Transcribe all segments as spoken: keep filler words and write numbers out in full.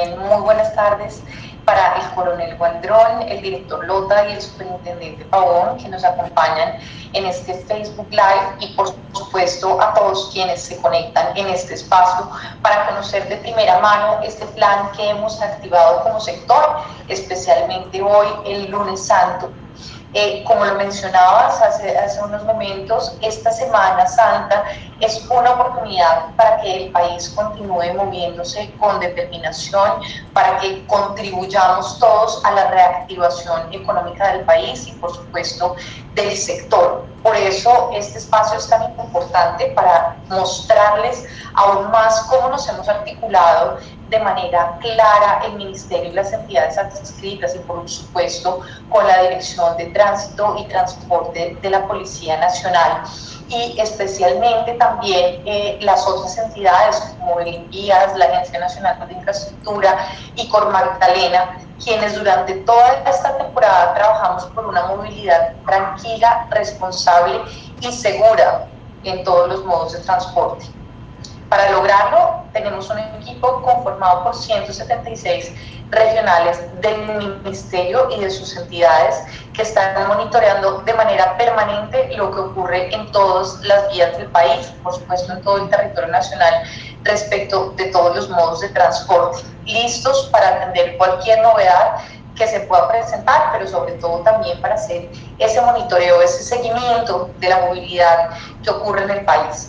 también muy buenas tardes para el coronel Guandrón, el director Lota y el superintendente Pavón, que nos acompañan en este Facebook Live, y por supuesto a todos quienes se conectan en este espacio para conocer de primera mano este plan que hemos activado como sector, especialmente hoy, el lunes santo. Eh, como lo mencionabas hace, hace unos momentos, esta Semana Santa es una oportunidad para que el país continúe moviéndose con determinación, para que contribuyamos todos a la reactivación económica del país y, por supuesto, del sector. Por eso este espacio es tan importante, para mostrarles aún más cómo nos hemos articulado de manera clara el Ministerio y las entidades adscritas, y por supuesto con la Dirección de Tránsito y Transporte de la Policía Nacional, y especialmente también eh, las otras entidades como Belinvías, la Agencia Nacional de Infraestructura y Cor Magdalena, quienes durante toda esta temporada trabajamos por una movilidad tranquila, responsable y segura en todos los modos de transporte. Para lograrlo, tenemos un equipo conformado por ciento setenta y seis regionales del Ministerio y de sus entidades que están monitoreando de manera permanente lo que ocurre en todas las vías del país, por supuesto en todo el territorio nacional, respecto de todos los modos de transporte, listos para atender cualquier novedad que se pueda presentar, pero sobre todo también para hacer ese monitoreo, ese seguimiento de la movilidad que ocurre en el país.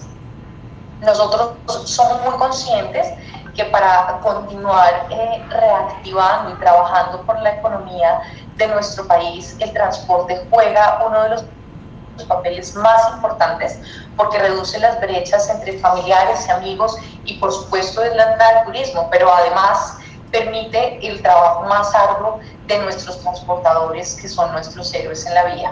Nosotros somos muy conscientes que para continuar eh, reactivando y trabajando por la economía de nuestro país, el transporte juega uno de los papeles más importantes, porque reduce las brechas entre familiares y amigos y por supuesto deslanda el turismo, pero además permite el trabajo más arduo de nuestros transportadores, que son nuestros héroes en la vía.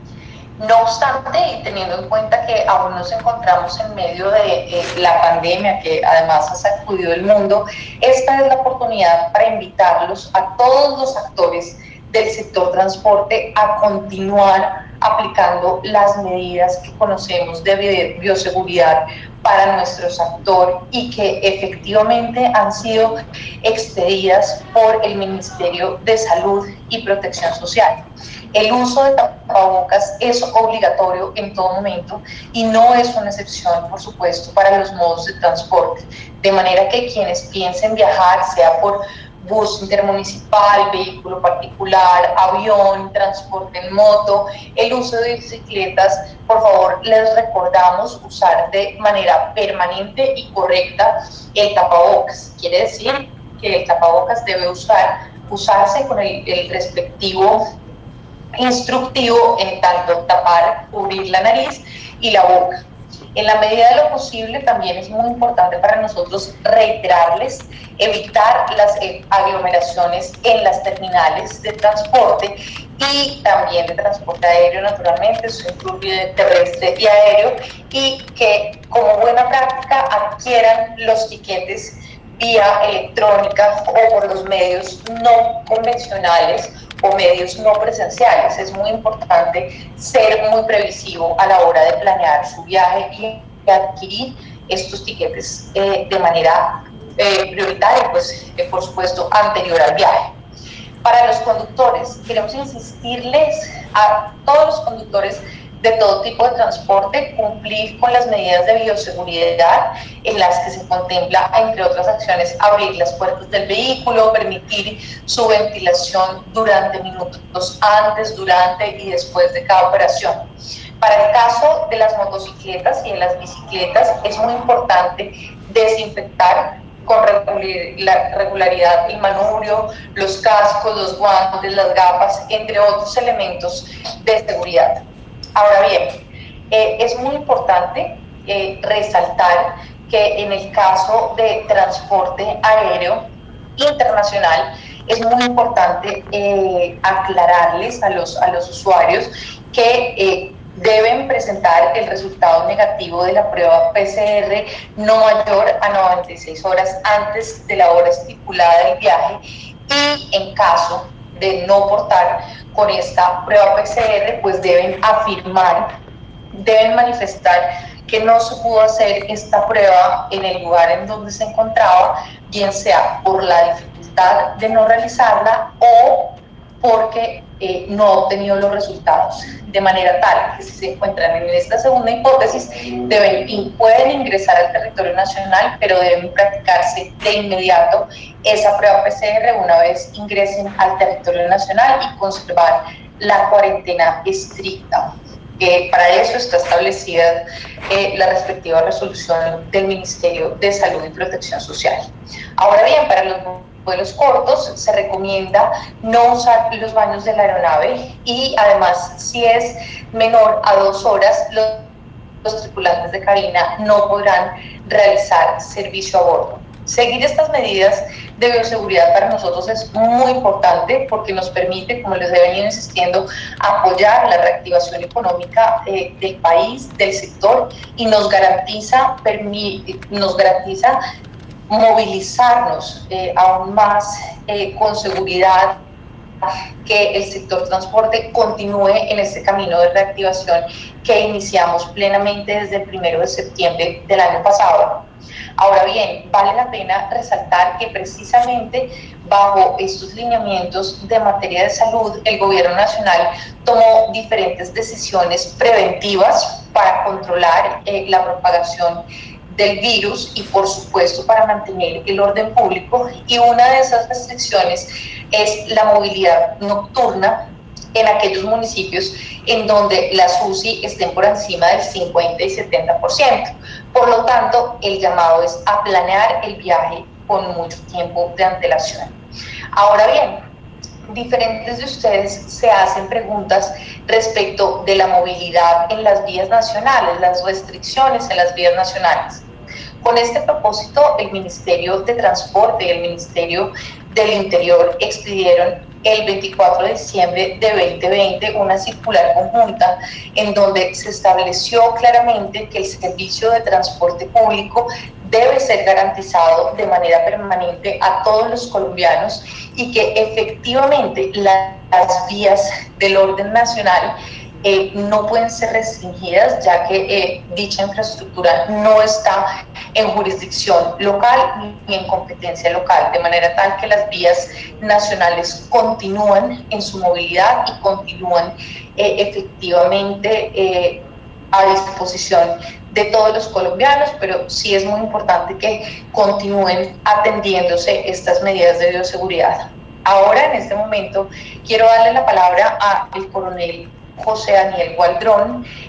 No obstante, y teniendo en cuenta que aún nos encontramos en medio de eh, la pandemia, que además ha sacudido el mundo, esta es la oportunidad para invitarlos a todos los actores del sector transporte a continuar aplicando las medidas que conocemos de bioseguridad para nuestro sector y que efectivamente han sido expedidas por el Ministerio de Salud y Protección Social. El uso de tapabocas es obligatorio en todo momento y no es una excepción, por supuesto, para los modos de transporte. De manera que quienes piensen viajar, sea por bus intermunicipal, vehículo particular, avión, transporte en moto, el uso de bicicletas, por favor, les recordamos usar de manera permanente y correcta el tapabocas. Quiere decir que el tapabocas debe usar, usarse con el, el respectivo instructivo en tanto tapar, cubrir la nariz y la boca. En la medida de lo posible, también es muy importante para nosotros reiterarles evitar las aglomeraciones en las terminales de transporte y también de transporte aéreo, naturalmente, eso incluye terrestre y aéreo, y que como buena práctica adquieran los tiquetes vía electrónica o por los medios no convencionales o medios no presenciales. Es muy importante ser muy previsivo a la hora de planear su viaje y adquirir estos tiquetes eh, de manera eh, prioritaria, pues eh, por supuesto anterior al viaje. Para los conductores, queremos insistirles a todos los conductores de todo tipo de transporte cumplir con las medidas de bioseguridad, en las que se contempla, entre otras acciones, abrir las puertas del vehículo, permitir su ventilación durante minutos antes, durante y después de cada operación. Para el caso de las motocicletas y de las bicicletas, es muy importante desinfectar con regularidad el manubrio, los cascos, los guantes, las gafas, entre otros elementos de seguridad. Ahora bien, eh, es muy importante eh, resaltar que en el caso de transporte aéreo internacional es muy importante eh, aclararles a los, a los usuarios que eh, deben presentar el resultado negativo de la prueba P C R no mayor a noventa y seis horas antes de la hora estipulada del viaje, y en caso de no portar con esta prueba P C R, pues deben afirmar, deben manifestar que no se pudo hacer esta prueba en el lugar en donde se encontraba, bien sea por la dificultad de no realizarla o porque eh, no ha obtenido los resultados, de manera tal que si se encuentran en esta segunda hipótesis, deben, pueden ingresar al territorio nacional, pero deben practicarse de inmediato esa prueba P C R una vez ingresen al territorio nacional y conservar la cuarentena estricta. Eh, para eso está establecida eh, la respectiva resolución del Ministerio de Salud y Protección Social. Ahora bien, para los vuelos cortos se recomienda no usar los baños de la aeronave y además si es menor a dos horas los, los tripulantes de cabina no podrán realizar servicio a bordo. Seguir estas medidas de bioseguridad para nosotros es muy importante porque nos permite, como les he venido insistiendo, apoyar la reactivación económica eh, del país, del sector, y nos garantiza, permite, nos garantiza movilizarnos eh, aún más eh, con seguridad, que el sector transporte continúe en este camino de reactivación que iniciamos plenamente desde el primero de septiembre del año pasado. Ahora bien, vale la pena resaltar que precisamente bajo estos lineamientos de materia de salud, el gobierno nacional tomó diferentes decisiones preventivas para controlar eh, la propagación del virus y por supuesto para mantener el orden público, y una de esas restricciones es la movilidad nocturna en aquellos municipios en donde las U C I estén por encima del cincuenta y setenta por ciento. Por lo tanto, el llamado es a planear el viaje con mucho tiempo de antelación. Ahora bien, diferentes de ustedes se hacen preguntas respecto de la movilidad en las vías nacionales, las restricciones en las vías nacionales. Con este propósito, el Ministerio de Transporte y el Ministerio del Interior expidieron el veinticuatro de diciembre de dos mil veinte una circular conjunta en donde se estableció claramente que el servicio de transporte público debe ser garantizado de manera permanente a todos los colombianos y que efectivamente las vías del orden nacional Eh, no pueden ser restringidas, ya que eh, dicha infraestructura no está en jurisdicción local ni en competencia local, de manera tal que las vías nacionales continúan en su movilidad y continúan eh, efectivamente eh, a disposición de todos los colombianos, pero sí es muy importante que continúen atendiéndose estas medidas de bioseguridad. Ahora, en este momento, quiero darle la palabra al coronel José Daniel Gualdrón,